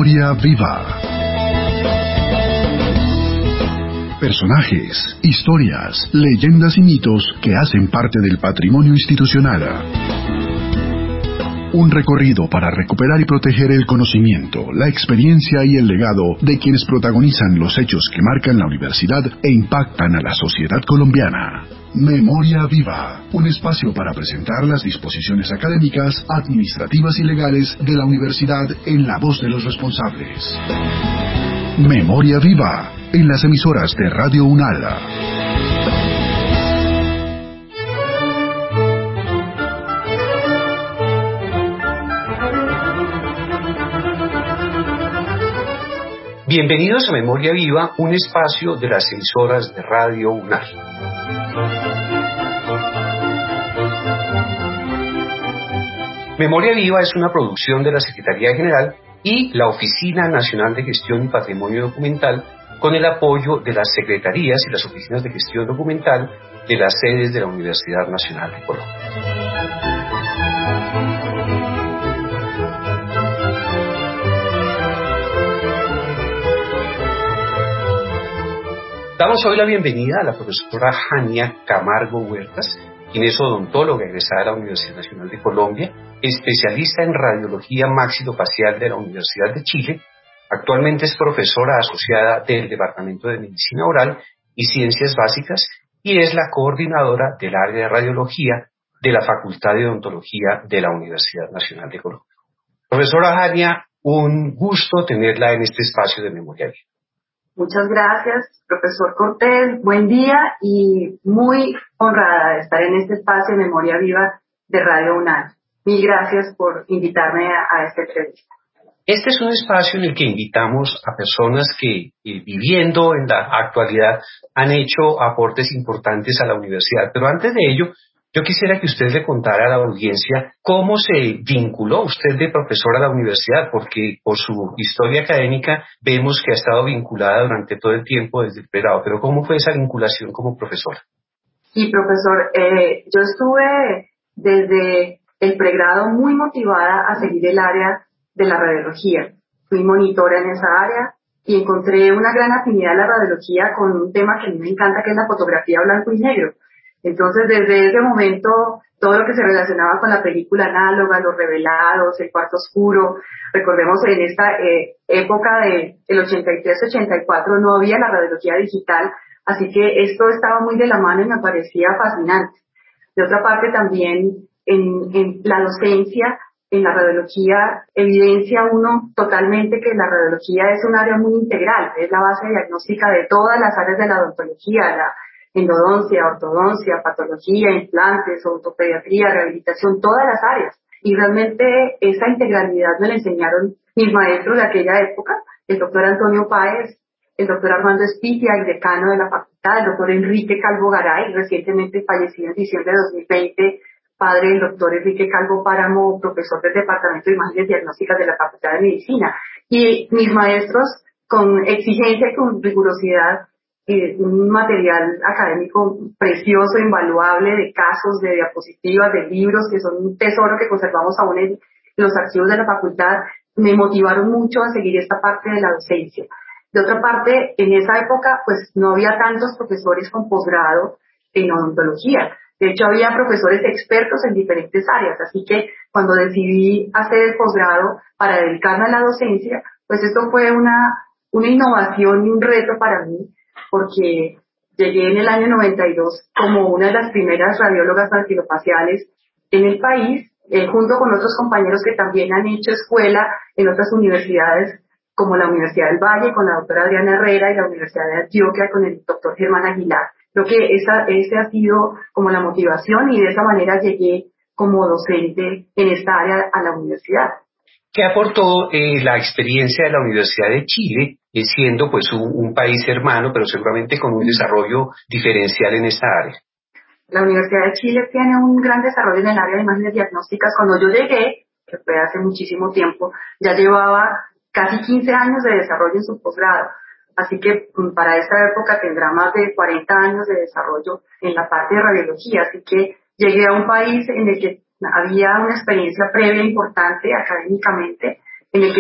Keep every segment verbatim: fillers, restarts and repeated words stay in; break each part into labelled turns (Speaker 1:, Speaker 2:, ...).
Speaker 1: Memoria Viva. Personajes, historias, leyendas y mitos que hacen parte del patrimonio institucional. Un recorrido para recuperar y proteger el conocimiento, la experiencia y el legado de quienes protagonizan los hechos que marcan la universidad e impactan a la sociedad colombiana. Memoria Viva, un espacio para presentar las disposiciones académicas, administrativas y legales de la universidad en la voz de los responsables. Memoria Viva, en las emisoras de Radio UNAL.
Speaker 2: Bienvenidos a Memoria Viva, un espacio de las emisoras de Radio UNAL. Memoria Viva es una producción de la Secretaría General y la Oficina Nacional de Gestión y Patrimonio Documental, con el apoyo de las secretarías y las oficinas de gestión documental de las sedes de la Universidad Nacional de Colombia. Damos hoy la bienvenida a la profesora Jania Camargo Huertas, quien es odontóloga egresada de la Universidad Nacional de Colombia, especialista en radiología maxilofacial de la Universidad de Chile. Actualmente es profesora asociada del Departamento de Medicina Oral y Ciencias Básicas y es la coordinadora del área de radiología de la Facultad de Odontología de la Universidad Nacional de Colombia. Profesora Jania, un gusto tenerla en este espacio de Memoria Viva.
Speaker 3: Muchas gracias, profesor Cortés. Buen día y muy honrada de estar en este espacio de Memoria Viva de Radio UNAL. Mil gracias por invitarme a, a esta entrevista.
Speaker 2: Este es un espacio en el que invitamos a personas que, eh, viviendo en la actualidad, han hecho aportes importantes a la universidad. Pero antes de ello, yo quisiera que usted le contara a la audiencia cómo se vinculó usted de profesora a la universidad, porque por su historia académica vemos que ha estado vinculada durante todo el tiempo desde el pregrado, pero ¿cómo fue esa vinculación como profesora?
Speaker 3: Sí, profesor, eh, yo estuve desde el pregrado muy motivada a seguir el área de la radiología. Fui monitora en esa área y encontré una gran afinidad a la radiología con un tema que a mí me encanta, que es la fotografía blanco y negro. Entonces, desde ese momento, todo lo que se relacionaba con la película análoga, los revelados, el cuarto oscuro, recordemos en esta eh, época de el ochenta y tres ochenta y cuatro no había la radiología digital, así que esto estaba muy de la mano y me parecía fascinante. De otra parte, también en, en la docencia, en la radiología, evidencia uno totalmente que la radiología es un área muy integral, es la base diagnóstica de todas las áreas de la odontología, la endodoncia, ortodoncia, patología, implantes, ortopediatría, rehabilitación, todas las áreas. Y realmente esa integralidad me la enseñaron mis maestros de aquella época, el doctor Antonio Páez, el doctor Armando Espitia, el decano de la facultad, el doctor Enrique Calvo Garay, recientemente fallecido en diciembre de dos mil veinte, padre del doctor Enrique Calvo Páramo, profesor del Departamento de Imágenes Diagnósticas de la Facultad de Medicina. Y mis maestros, con exigencia y con rigurosidad, Eh, un material académico precioso, invaluable, de casos, de diapositivas, de libros, que son un tesoro que conservamos aún en los archivos de la facultad, me motivaron mucho a seguir esta parte de la docencia. De otra parte, en esa época, pues no había tantos profesores con posgrado en odontología. De hecho, había profesores expertos en diferentes áreas, así que cuando decidí hacer el posgrado para dedicarme a la docencia, pues esto fue una, una innovación y un reto para mí, porque llegué en el año noventa y dos como una de las primeras radiólogas maxilofaciales en el país, eh, junto con otros compañeros que también han hecho escuela en otras universidades, como la Universidad del Valle, con la doctora Adriana Herrera, y la Universidad de Antioquia, con el doctor Germán Aguilar. Creo que esa, esa ha sido como la motivación, y de esa manera llegué como docente en esta área a la universidad.
Speaker 2: ¿Qué aportó eh, la experiencia de la Universidad de Chile, eh, siendo pues un, un país hermano, pero seguramente con un desarrollo diferencial en esta área?
Speaker 3: La Universidad de Chile tiene un gran desarrollo en el área de imágenes diagnósticas. Cuando yo llegué, que fue hace muchísimo tiempo, ya llevaba casi quince años de desarrollo en su posgrado. Así que para esta época tendrá más de cuarenta años de desarrollo en la parte de radiología. Así que llegué a un país en el que había una experiencia previa importante académicamente, en el que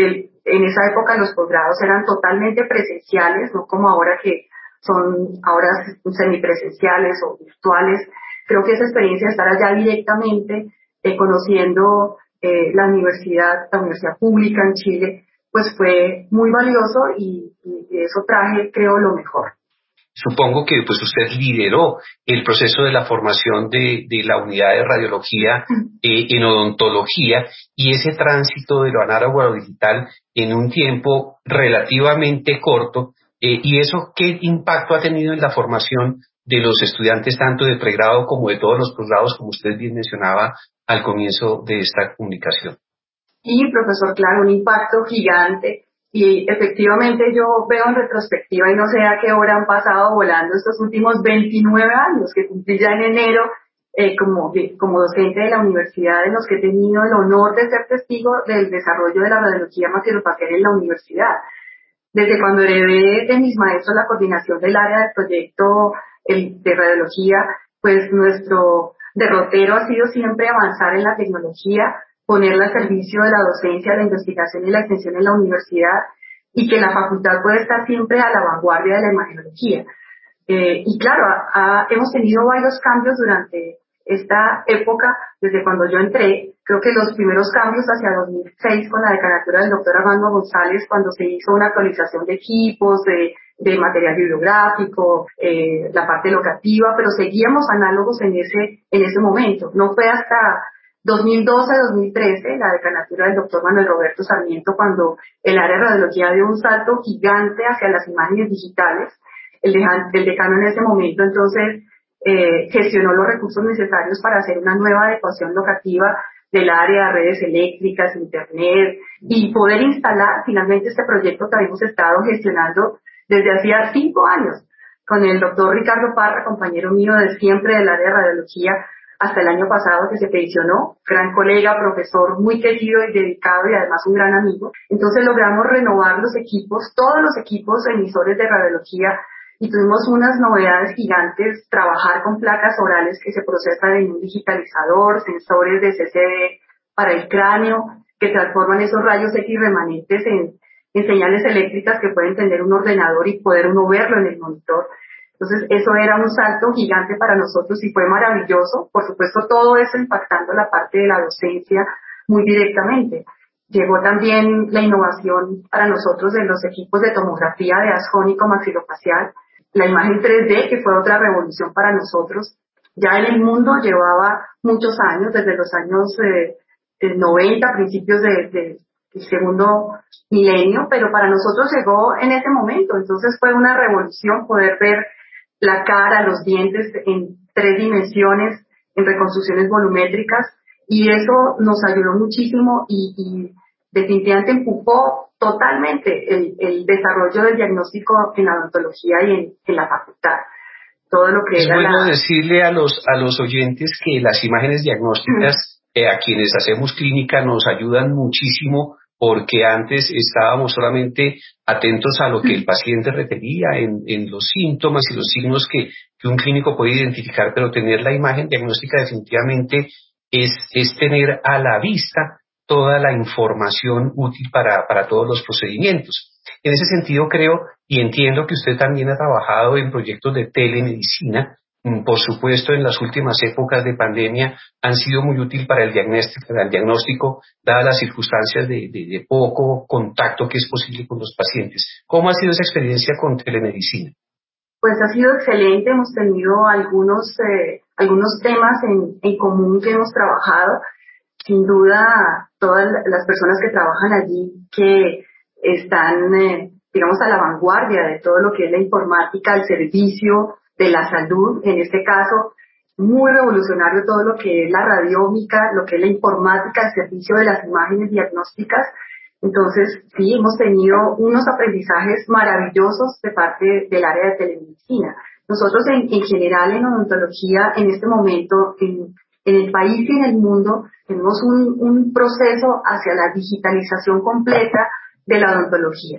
Speaker 3: en esa época los posgrados eran totalmente presenciales, no como ahora que son ahora semipresenciales o virtuales. Creo que esa experiencia de estar allá directamente, eh, conociendo eh, la universidad, la universidad pública en Chile, pues fue muy valioso y, y de eso traje, creo, lo mejor.
Speaker 2: Supongo que pues usted lideró el proceso de la formación de, de la unidad de radiología eh, en odontología y ese tránsito de lo análogo a lo digital en un tiempo relativamente corto. Eh, ¿Y eso qué impacto ha tenido en la formación de los estudiantes tanto de pregrado como de todos los posgrados, como usted bien mencionaba al comienzo de esta comunicación?
Speaker 3: Y, profesor, claro, un impacto gigante. Y efectivamente yo veo en retrospectiva y no sé a qué hora han pasado volando estos últimos veintinueve años que cumplí ya en enero eh, como, como docente de la universidad, en los que he tenido el honor de ser testigo del desarrollo de la radiología maxilofacial en la universidad. Desde cuando heredé de mis maestros la coordinación del área del proyecto el, de radiología, pues nuestro derrotero ha sido siempre avanzar en la tecnología, ponerla al servicio de la docencia, la investigación y la extensión en la universidad, y que la facultad puede estar siempre a la vanguardia de la imagenología. Eh, y claro, ha, hemos tenido varios cambios durante esta época, desde cuando yo entré. Creo que los primeros cambios hacia dos mil seis con la decanatura del doctor Armando González, cuando se hizo una actualización de equipos, de, de material bibliográfico, eh, la parte locativa, pero seguíamos análogos en ese, en ese momento. No fue hasta dos mil doce dos mil trece, la decanatura del doctor Manuel Roberto Sarmiento, cuando el área de radiología dio un salto gigante hacia las imágenes digitales. El, dejan, el decano en ese momento, entonces, eh, gestionó los recursos necesarios para hacer una nueva adecuación locativa del área de redes eléctricas, internet, y poder instalar finalmente este proyecto que habíamos estado gestionando desde hacía cinco años con el doctor Ricardo Parra, compañero mío de siempre del área de radiología, hasta el año pasado que se pensionó, gran colega, profesor muy querido y dedicado y además un gran amigo. Entonces logramos renovar los equipos, todos los equipos emisores de radiología, y tuvimos unas novedades gigantes, trabajar con placas orales que se procesan en un digitalizador, sensores de C C D para el cráneo, que transforman esos rayos X remanentes en, en señales eléctricas que pueden tener un ordenador y poder uno verlo en el monitor. Entonces eso era un salto gigante para nosotros y fue maravilloso. Por supuesto, todo eso impactando la parte de la docencia muy directamente. Llegó también la innovación para nosotros de los equipos de tomografía de haz jónico maxilofacial, la imagen tres D, que fue otra revolución para nosotros. Ya en el mundo llevaba muchos años, desde los años eh, noventa, principios de, de, del segundo milenio, pero para nosotros llegó en ese momento. Entonces fue una revolución poder ver la cara, los dientes en tres dimensiones, en reconstrucciones volumétricas, y eso nos ayudó muchísimo y, y definitivamente empujó totalmente el, el desarrollo del diagnóstico en la odontología y en, en la facultad. Todo lo que
Speaker 2: es
Speaker 3: era
Speaker 2: bueno
Speaker 3: la...
Speaker 2: decirle a los a los oyentes que las imágenes diagnósticas eh, a quienes hacemos clínica nos ayudan muchísimo, porque antes estábamos solamente atentos a lo que el paciente requería en, en los síntomas y los signos que, que un clínico puede identificar, pero tener la imagen diagnóstica definitivamente es, es tener a la vista toda la información útil para, para todos los procedimientos. En ese sentido creo y entiendo que usted también ha trabajado en proyectos de telemedicina. Por supuesto, en las últimas épocas de pandemia han sido muy útil para el diagnóstico, para el diagnóstico dadas las circunstancias de, de, de poco contacto que es posible con los pacientes. ¿Cómo ha sido esa experiencia con telemedicina?
Speaker 3: Pues ha sido excelente, hemos tenido algunos, eh, algunos temas en, en común que hemos trabajado. Sin duda, todas las personas que trabajan allí, que están, eh, digamos, a la vanguardia de todo lo que es la informática, al servicio de la salud, en este caso, muy revolucionario todo lo que es la radiómica, lo que es la informática al servicio de las imágenes diagnósticas. Entonces, sí, hemos tenido unos aprendizajes maravillosos de parte del área de telemedicina. Nosotros, en, en general, en odontología, en este momento, en, en el país y en el mundo, tenemos un, un proceso hacia la digitalización completa de la odontología.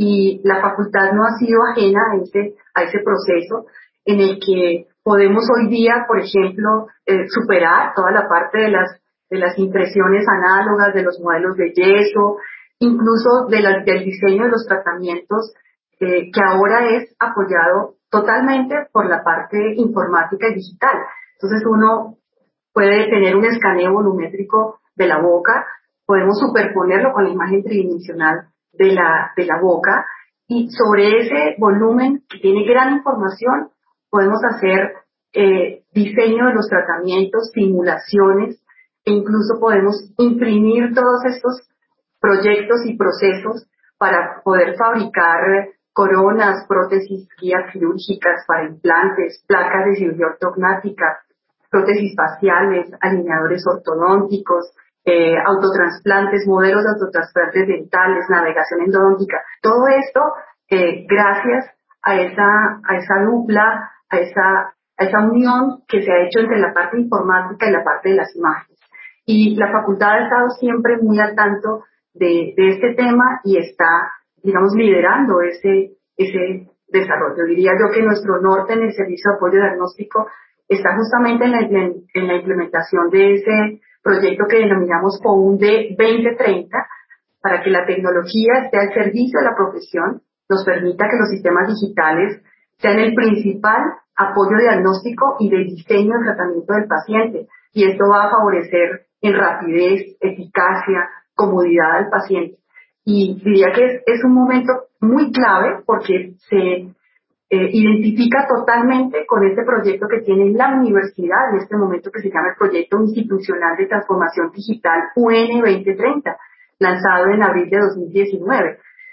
Speaker 3: Y la facultad no ha sido ajena a ese, a ese proceso, en el que podemos hoy día, por ejemplo, eh, superar toda la parte de las, de las impresiones análogas, de los modelos de yeso, incluso de la, del diseño de los tratamientos, eh, que ahora es apoyado totalmente por la parte informática y digital. Entonces uno puede tener un escaneo volumétrico de la boca, podemos superponerlo con la imagen tridimensional de la, de la boca, y sobre ese volumen que tiene gran información podemos hacer eh, diseño de los tratamientos, simulaciones, e incluso podemos imprimir todos estos proyectos y procesos para poder fabricar coronas, prótesis, guías quirúrgicas para implantes, placas de cirugía ortognática, prótesis faciales, alineadores ortodónticos, eh, autotransplantes, modelos de autotransplantes dentales, navegación endodóntica. Todo esto eh, gracias a esa, a esa dupla, a esa, a esa unión que se ha hecho entre la parte informática y la parte de las imágenes. Y la facultad ha estado siempre muy al tanto de, de este tema y está, digamos, liderando ese, ese desarrollo. Diría yo que nuestro norte en el servicio de apoyo diagnóstico está justamente en la, en, en la implementación de ese proyecto que denominamos POUNDE veinte treinta, para que la tecnología esté al servicio de la profesión, nos permita que los sistemas digitales sean el principal apoyo diagnóstico y de diseño del tratamiento del paciente. Y esto va a favorecer en rapidez, eficacia, comodidad al paciente. Y diría que es, es un momento muy clave porque se Eh, identifica totalmente con este proyecto que tiene la universidad en este momento, que se llama el Proyecto Institucional de Transformación Digital U N veinte treinta, lanzado en abril de dos mil diecinueve,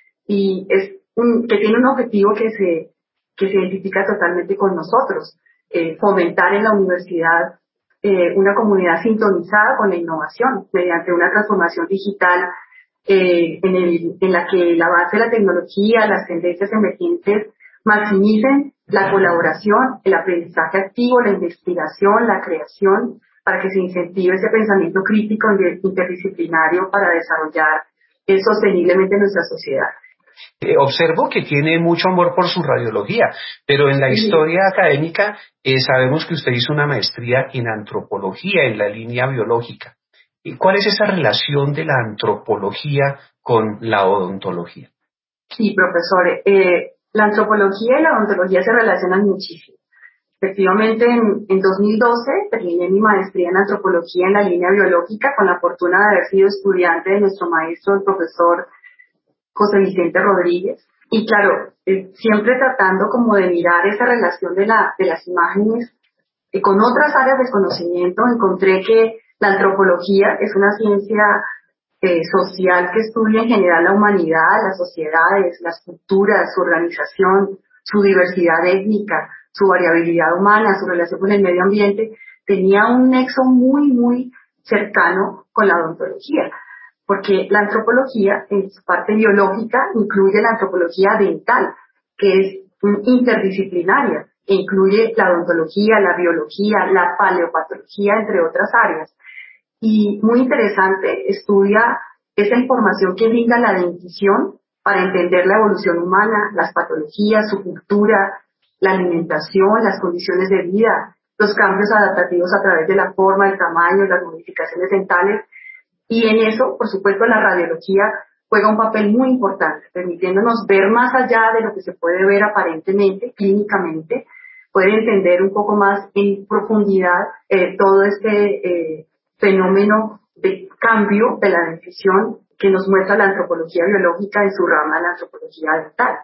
Speaker 3: y es un, que tiene un objetivo que se, que se identifica totalmente con nosotros, eh, fomentar en la universidad eh, una comunidad sintonizada con la innovación mediante una transformación digital eh, en, el, en la que el avance de la tecnología, las tendencias emergentes maximicen la colaboración, el aprendizaje activo, la investigación, la creación, para que se incentive ese pensamiento crítico interdisciplinario para desarrollar eh, sosteniblemente nuestra sociedad.
Speaker 2: Eh, observo que tiene mucho amor por su radiología, pero en la
Speaker 3: Sí.
Speaker 2: historia académica eh, sabemos que usted hizo una maestría en antropología, en la línea biológica. ¿Y cuál es esa relación de la antropología con la odontología?
Speaker 3: Sí, profesor. Eh, la antropología y la odontología se relacionan muchísimo. Efectivamente, en, en dos mil doce terminé mi maestría en antropología en la línea biológica con la fortuna de haber sido estudiante de nuestro maestro, el profesor José Vicente Rodríguez. Y claro, eh, siempre tratando como de mirar esa relación de, la, de las imágenes eh, con otras áreas del conocimiento, encontré que la antropología es una ciencia eh, social que estudia en general la humanidad, las sociedades, las culturas, su organización, su diversidad étnica, su variabilidad humana, su relación con el medio ambiente. Tenía un nexo muy, muy cercano con la odontología, porque la antropología, en su parte biológica, incluye la antropología dental, que es interdisciplinaria, e incluye la odontología, la biología, la paleopatología, entre otras áreas. Y muy interesante, estudia esa información que brinda la dentición para entender la evolución humana, las patologías, su cultura, la alimentación, las condiciones de vida, los cambios adaptativos a través de la forma, el tamaño, las modificaciones dentales. Y en eso, por supuesto, la radiología juega un papel muy importante, permitiéndonos ver más allá de lo que se puede ver aparentemente, clínicamente, poder entender un poco más en profundidad eh, todo este eh, fenómeno de cambio de la dentición que nos muestra la antropología biológica en su rama, la antropología dental.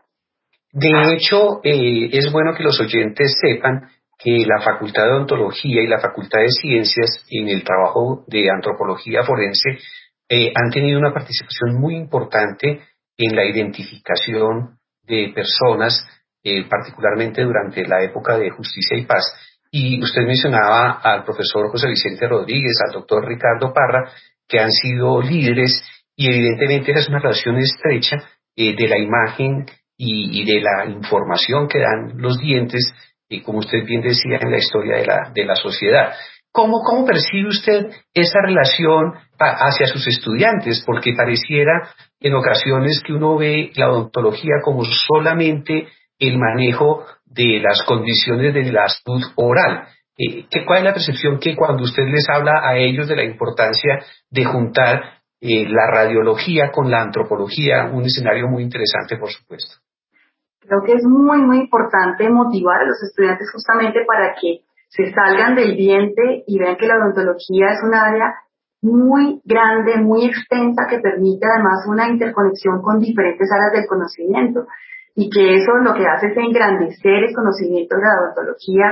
Speaker 2: De hecho, eh, es bueno que los oyentes sepan que la Facultad de Odontología y la Facultad de Ciencias en el trabajo de antropología forense eh, han tenido una participación muy importante en la identificación de personas, eh, particularmente durante la época de Justicia y Paz. Y usted mencionaba al profesor José Vicente Rodríguez, al doctor Ricardo Parra, que han sido líderes, y evidentemente esa es una relación estrecha eh, de la imagen y, y de la información que dan los dientes, y como usted bien decía, en la historia de la, de la sociedad. ¿Cómo, ¿Cómo percibe usted esa relación a, hacia sus estudiantes? Porque pareciera en ocasiones que uno ve la odontología como solamente el manejo de las condiciones de la salud oral. Eh, ¿Cuál es la percepción que cuando usted les habla a ellos de la importancia de juntar eh, la radiología con la antropología, un escenario muy interesante, por supuesto.
Speaker 3: Creo que es muy, muy importante motivar a los estudiantes justamente para que se salgan del diente y vean que la odontología es un área muy grande, muy extensa, que permite además una interconexión con diferentes áreas del conocimiento, y que eso lo que hace es engrandecer el conocimiento de la odontología,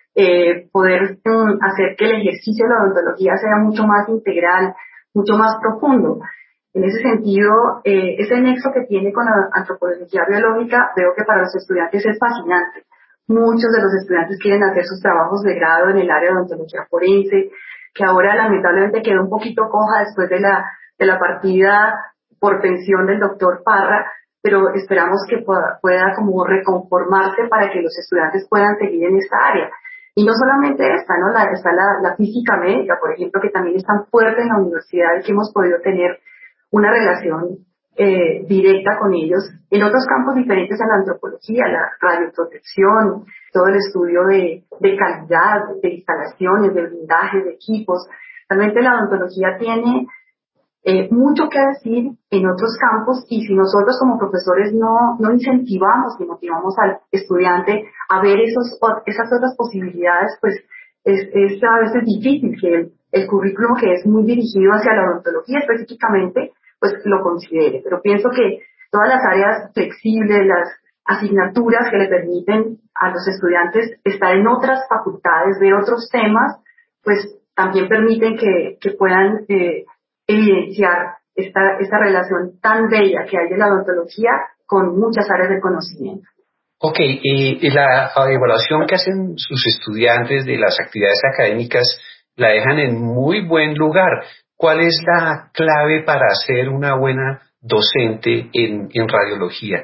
Speaker 3: eh, poder um, hacer que el ejercicio de la odontología sea mucho más integral, mucho más profundo. En ese sentido, eh, ese nexo que tiene con la antropología biológica, veo que para los estudiantes es fascinante. Muchos de los estudiantes quieren hacer sus trabajos de grado en el área de odontología forense, que ahora lamentablemente quedó un poquito coja después de la, de la partida por pensión del doctor Parra, pero esperamos que pueda, pueda como reconformarse para que los estudiantes puedan seguir en esta área. Y no solamente esta, ¿no? La, está la, la física médica, por ejemplo, que también es tan fuerte en la universidad y que hemos podido tener una relación eh, directa con ellos en otros campos diferentes a la antropología, la radioprotección, todo el estudio de, de calidad, de instalaciones, de blindaje, de equipos. Realmente la odontología tiene eh, mucho que decir en otros campos, y si nosotros como profesores no, no incentivamos y motivamos al estudiante a ver esos, esas otras posibilidades, pues es, es a veces difícil que el, el currículum, que es muy dirigido hacia la odontología específicamente, pues lo considere. Pero pienso que todas las áreas flexibles, las asignaturas que le permiten a los estudiantes estar en otras facultades, ver otros temas, pues también permiten que, que puedan eh, evidenciar esta, esta relación tan bella que hay de la odontología con muchas áreas de conocimiento.
Speaker 2: Ok, y la evaluación que hacen sus estudiantes de las actividades académicas la dejan en muy buen lugar. ¿Cuál es la clave para ser una buena docente en, en radiología?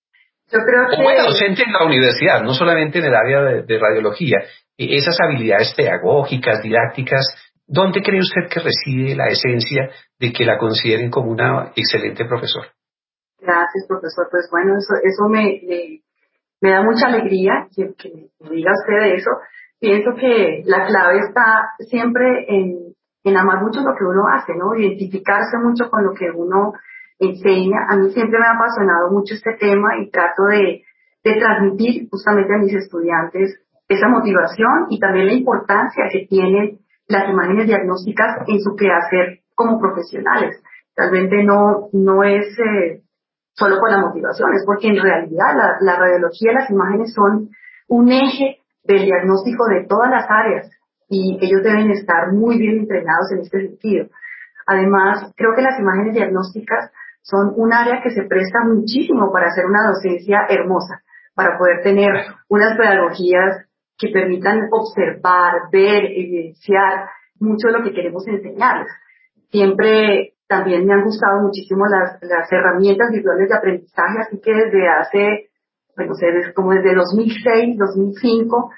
Speaker 3: Yo creo que...
Speaker 2: O buena docente en la universidad, no solamente en el área de, de radiología. Esas habilidades pedagógicas, didácticas, ¿dónde cree usted que reside la esencia de que la consideren como una excelente profesora?
Speaker 3: Gracias, profesor. Pues bueno, eso, eso me, me, me da mucha alegría que, que me diga usted de eso. Pienso que la clave está siempre en, en amar mucho lo que uno hace, ¿no? Identificarse mucho con lo que uno enseña. A mí siempre me ha apasionado mucho este tema y trato de, de transmitir justamente a mis estudiantes esa motivación y también la importancia que tienen las imágenes diagnósticas en su quehacer como profesionales. Realmente no, no es eh, solo con la motivación, es porque en realidad la, la radiología y las imágenes son un eje del diagnóstico de todas las áreas y ellos deben estar muy bien entrenados en este sentido. Además, creo que las imágenes diagnósticas son un área que se presta muchísimo para hacer una docencia hermosa, para poder tener unas pedagogías que permitan observar, ver, evidenciar mucho de lo que queremos enseñarles. Siempre también me han gustado muchísimo las, las herramientas virtuales de aprendizaje, así que desde hace, bueno, sé, desde, como desde dos mil seis, dos mil cinco,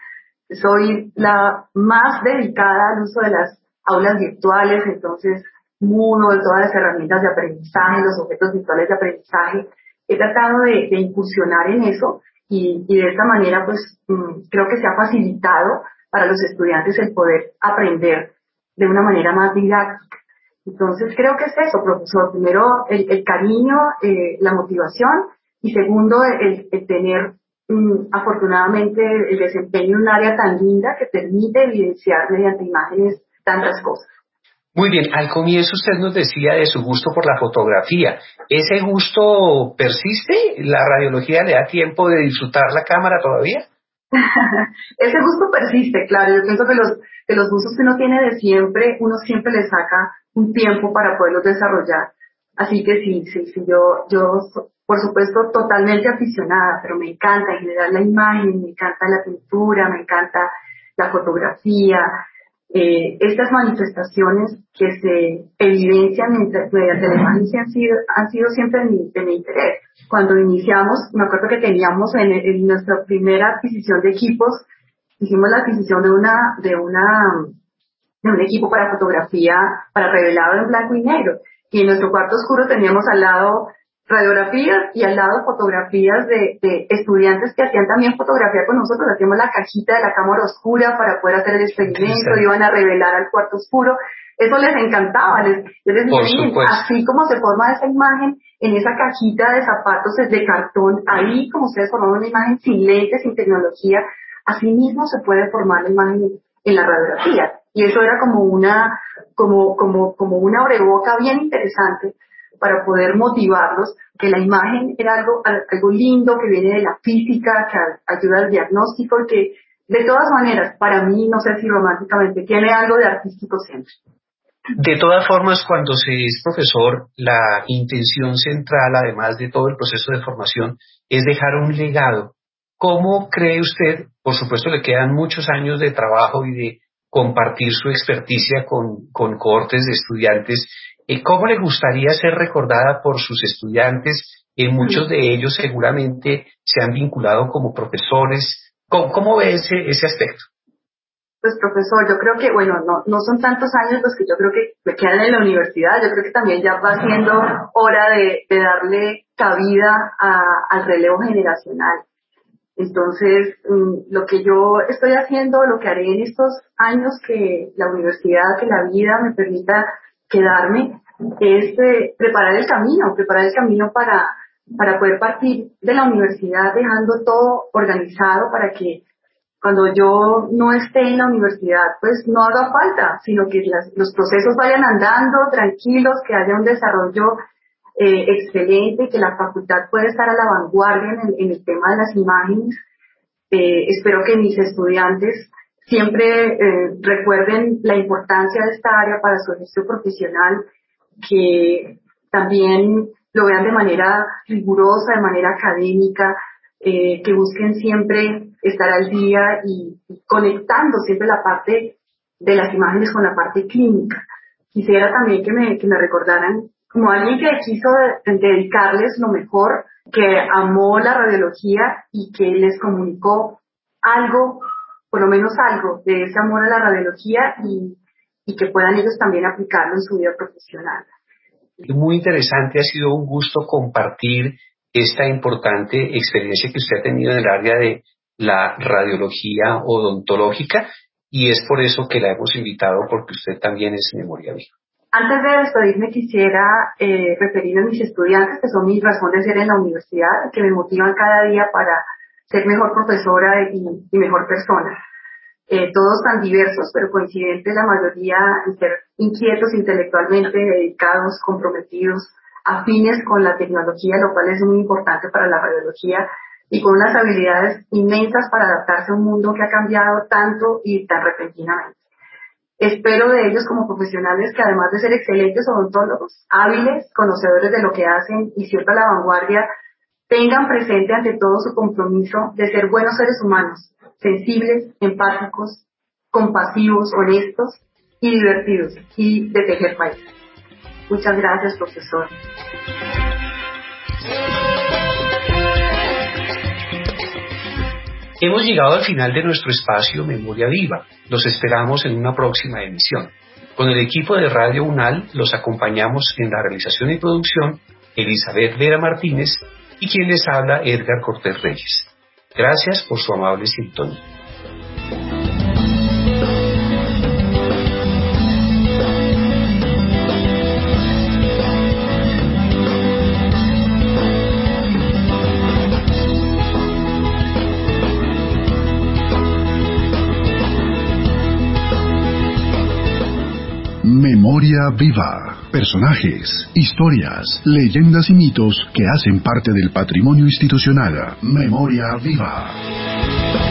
Speaker 3: soy la más dedicada al uso de las aulas virtuales, entonces Moodle, todas las herramientas de aprendizaje, los objetos virtuales de aprendizaje. He tratado de, de incursionar en eso y, y de esta manera pues mmm, creo que se ha facilitado para los estudiantes el poder aprender de una manera más didáctica. Entonces creo que es eso, profesor. Primero el, el cariño, eh, la motivación, y segundo el, el tener mmm, afortunadamente el desempeño en un área tan linda que permite evidenciar mediante imágenes tantas cosas.
Speaker 2: Muy bien, al comienzo usted nos decía de su gusto por la fotografía. ¿Ese gusto persiste? ¿La radiología le da tiempo de disfrutar la cámara todavía?
Speaker 3: Ese gusto persiste, claro. Yo pienso que los, que los gustos que uno tiene de siempre, uno siempre le saca un tiempo para poderlos desarrollar. Así que sí, sí, sí, yo, yo por supuesto totalmente aficionada, pero me encanta en general la imagen, me encanta la pintura, me encanta la fotografía. Eh, estas manifestaciones que se evidencian mediante la imagen han sido, han sido siempre de mi, de mi interés. Cuando iniciamos, me acuerdo que teníamos en, en nuestra primera adquisición de equipos, hicimos la adquisición de una, de una, de un equipo para fotografía, para revelado en blanco y negro. Y en nuestro cuarto oscuro teníamos al lado radiografías y al lado fotografías de, de estudiantes que hacían también fotografía con nosotros. Hacíamos la cajita de la cámara oscura para poder hacer el experimento, iban a revelar al cuarto oscuro. eso les encantaba, les, yo les decía, así como se forma esa imagen en esa cajita de zapatos de cartón, ahí como ustedes formaron una imagen sin lentes, sin tecnología, así mismo se puede formar la imagen en la radiografía. Y eso era como una, como, como, como una abreboca bien interesante para poder motivarlos, que la imagen era algo, algo lindo que viene de la física, que ayuda al diagnóstico, y que de todas maneras, para mí, no sé si románticamente, tiene algo de artístico siempre.
Speaker 2: De todas formas, cuando se es profesor, la intención central, además de todo el proceso de formación, es dejar un legado. ¿Cómo cree usted? Por supuesto, le quedan muchos años de trabajo y de compartir su experticia con, con cohortes de estudiantes. ¿Cómo le gustaría ser recordada por sus estudiantes? Eh, muchos de ellos seguramente se han vinculado como profesores. ¿Cómo, cómo ve ese, ese aspecto?
Speaker 3: Pues profesor, yo creo que, bueno, no, no son tantos años los que yo creo que me quedan en la universidad, yo creo que también ya va siendo hora de, de darle cabida a, al relevo generacional. Entonces, lo que yo estoy haciendo, lo que haré en estos años que la universidad, que la vida me permita quedarme, es eh, preparar el camino, preparar el camino para, para poder partir de la universidad dejando todo organizado para que cuando yo no esté en la universidad, pues no haga falta, sino que las, los procesos vayan andando tranquilos, que haya un desarrollo eh, excelente, que la facultad pueda estar a la vanguardia en el, en el tema de las imágenes. Eh, espero que mis estudiantes siempre eh, recuerden la importancia de esta área para su ejercicio profesional, que también lo vean de manera rigurosa, de manera académica, eh, que busquen siempre estar al día y, y conectando siempre la parte de las imágenes con la parte clínica. Quisiera también que me, que me recordaran como alguien que quiso de, dedicarles lo mejor, que amó la radiología y que les comunicó algo, por lo menos algo, de ese amor a la radiología y, y que puedan ellos también aplicarlo en su vida profesional.
Speaker 2: Muy interesante, ha sido un gusto compartir esta importante experiencia que usted ha tenido en el área de la radiología odontológica, y es por eso que la hemos invitado, porque usted también es Memoria Viva.
Speaker 3: Antes de despedirme quisiera eh, referirme a mis estudiantes, que son mi razón de ser en la universidad, que me motivan cada día para ser mejor profesora y, y mejor persona. Eh, todos tan diversos, pero coincidentes la mayoría en ser inquietos intelectualmente, dedicados, comprometidos, afines con la tecnología, lo cual es muy importante para la radiología, y con unas habilidades inmensas para adaptarse a un mundo que ha cambiado tanto y tan repentinamente. Espero de ellos como profesionales que, además de ser excelentes odontólogos, hábiles, conocedores de lo que hacen y siempre a la vanguardia, tengan presente ante todo su compromiso de ser buenos seres humanos, sensibles, empáticos, compasivos, honestos y divertidos, y de tejer país. Muchas gracias, profesor.
Speaker 2: Hemos llegado al final de nuestro espacio Memoria Viva. Los esperamos en una próxima emisión. Con el equipo de Radio UNAL los acompañamos en la realización y producción Elizabeth Vera Martínez y quien les habla, Edgar Cortés Reyes. Gracias por su amable sintonía.
Speaker 1: Memoria Viva. Personajes, historias, leyendas y mitos que hacen parte del patrimonio institucional. Memoria Viva.